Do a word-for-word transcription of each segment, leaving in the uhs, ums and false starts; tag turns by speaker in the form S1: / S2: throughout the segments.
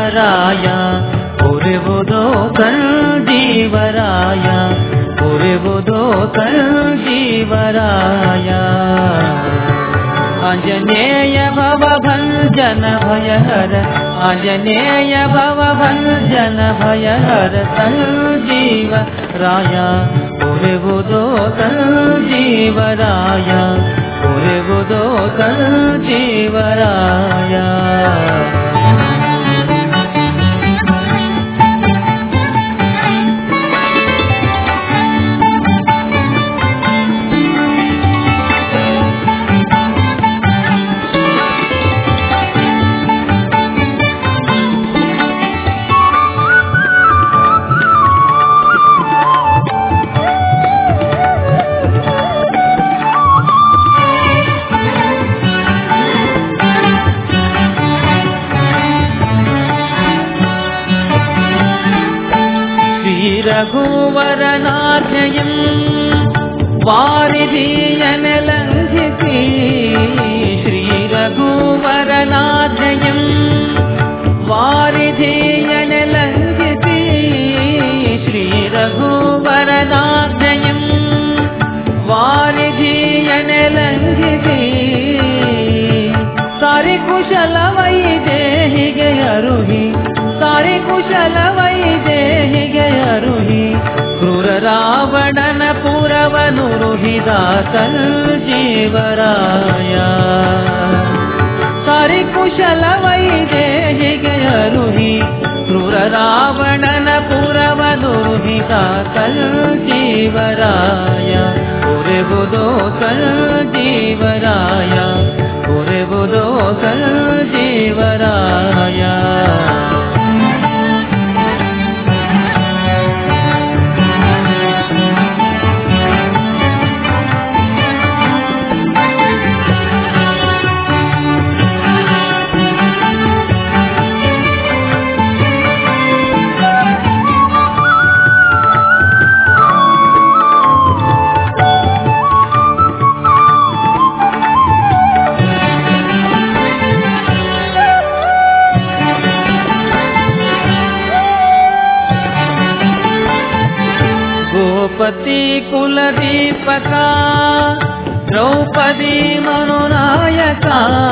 S1: ಸಂಜೀವರಾಯ ಪುರಿವುದೋ ಸಂಜೀವರಾಯ ಪುರಿವುದೋ ಸಂಜೀವರಾಯ ಆಂಜನೇಯ ಭವಭಂಜನ ಭಯಹರ ಆಂಜನೇಯ ಭವಭಂಜನ ಭಯಹರ ಸಂಜೀವರಾಯ ಪುರಿವುದೋ ಸಂಜೀವರಾಯ ಪುರಿವುದೋ ಸಂಜೀವರಾಯ ರಘುವರನಾಜ್ಞೆಯಂ ವಾರಿಧಿಯನೆ ಲಂಘಿಸಿ ಶ್ರೀ ರಘುವರನಾಜ್ಞೆಯಂ ವಾರಿಧಿಯನೆ ಲಂಘಿಸಿ ಶ್ರೀ ರಘುವರನಾಜ್ಞೆಯಂ ವಾರಿಧಿಯನೆ ಲಂಘಿಸಿ ಸಾರಿ ಕುಶಲ ವೈದೇಹಿಗೆ ಅರುಹಿ ಸಾರಿ ಕುಶಲ ವೈದೇಹಿಗೆ ಅರುಹಿ ಕ್ರೂರ ರಾವಣನ ಪುರವನು ರುಹಿದ ಸಂಜೀವರಾಯ ಸಾರಿ ಕುಶಲ ವೈದೇಹಿಗೆ ಅರುಹಿ ಕ್ರೂರ ರಾವಣನ ಪುರವನು ರುಹಿದ ಸಂಜೀವರಾಯ ಪುರಿವುದೋ ಸಂಜೀವರಾಯ ಪುರಿವುದೋ ಸಂಜೀವರಾಯ ಗೋಪತಿ ಕುಲದೀಪಕ ದ್ರೌಪದಿ ಮನುನಾಯಕ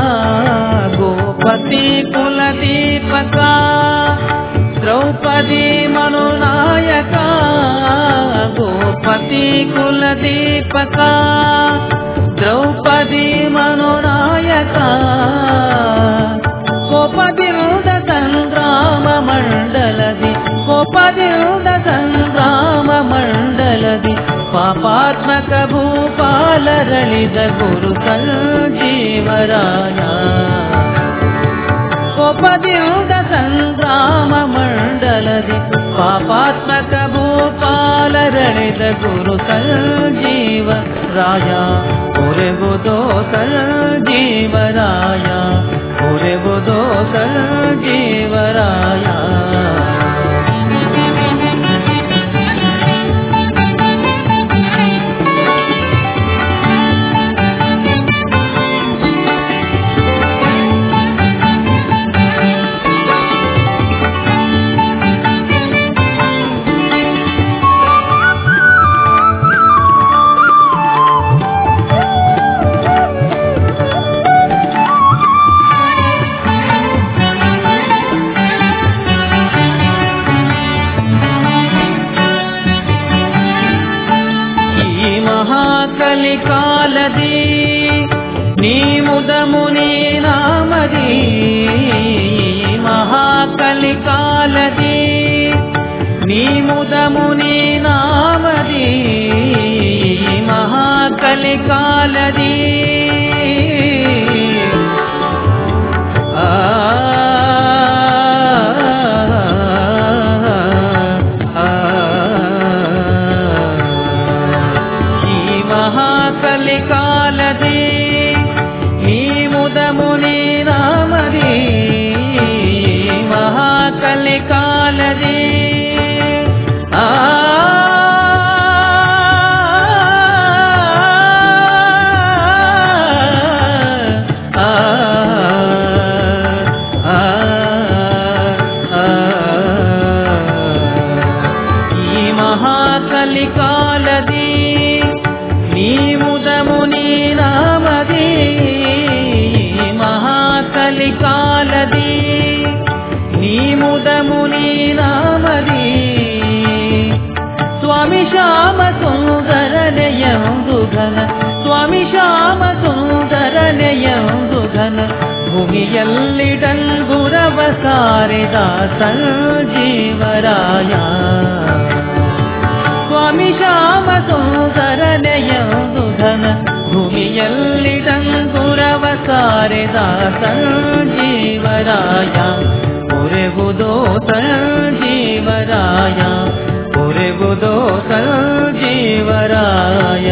S1: ಗೋಪತಿ ಕುಲದೀಪಕ ದ್ರೌಪದಿ ಮನುನಾಯಕ ಗೋಪತಿ ಕುಲದೀಪಕ ದ್ರೌಪದಿ ಮನುನಾಯಕ ಕೋಪದಿರುದ ಸಂಗ್ರಾಮ ಮಂಡಲದಿ ಕೋಪದಿರುದ ಸಂಗ್ರಾಮ ಮಂಡಲದಿ ಪಾಪಾತ್ಮಕ ಭೂಪಾಲರಳಿದ ಗುರು ಸಂಜೀವರಾಯ ಕೋಪದಿರುದ ಸಂಗ್ರಾಮ ಮಂಡಲದಿ ಪಾಪಾತ್ಮಕ ಭೂಪಾಲರಳಿದ ಗುರು ಸಂಜೀವರಾಯ ಪುರಿವುದೋ ಸಂಜೀವರಾಯ ಪುರಿವುದೋ ಸಂಜೀವರಾಯ ಕಲಿಕಾಲದಿ ನೀ ಮುದ ಮುನಿ ನಾಮದಿ ಮಹಾಕಲಿಕಾಲದಿ ನೀ ಮುದ ಮುನಿ ನಾಮದಿ ಮಹಾಕಲಿಕಾಲದಿ ಆ ಕಲಿಕಾಲದಿ ನೀ ಮುದ ಮುನಿ ನಾಮದಿ ಮಹಾಕಲಿಕಾಲದಿ ಆ ಆ ಆ ಭೂಮಿಯಲ್ಲಿ ಡಂಗುರವ ಸಾರಿದ ಸಂಜೀವರಾಯ ಸ್ವಾಮಿ ಶ್ಯಾಮ ಸುಂದರನೆಯದು ಧನ ಭೂಮಿಯಲ್ಲಿ ಡಂಗುರವ ಸಾರಿದ ಸಂಜೀವರಾಯ ಪೊರೆವುದೋ ಸಂಜೀವರಾಯ ಪೊರೆವುದೋ ಸಂಜೀವರಾಯ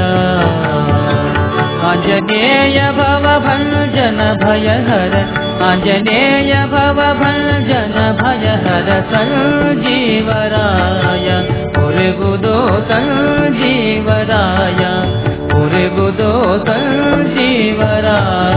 S1: ಆಂಜನೇಯ ಭವ ಭಂಜನ ಭಯಹರ ಆಂಜನೇಯ ಭವ ಭಂಜನ ಭಯಹರ ಸಂಜೀವರಾಯ ಪೊರೆಗುದೋ ಸಂಜೀವರಾಯ ಪೊರೆಗುದೋ ಸಂಜೀವರಾಯ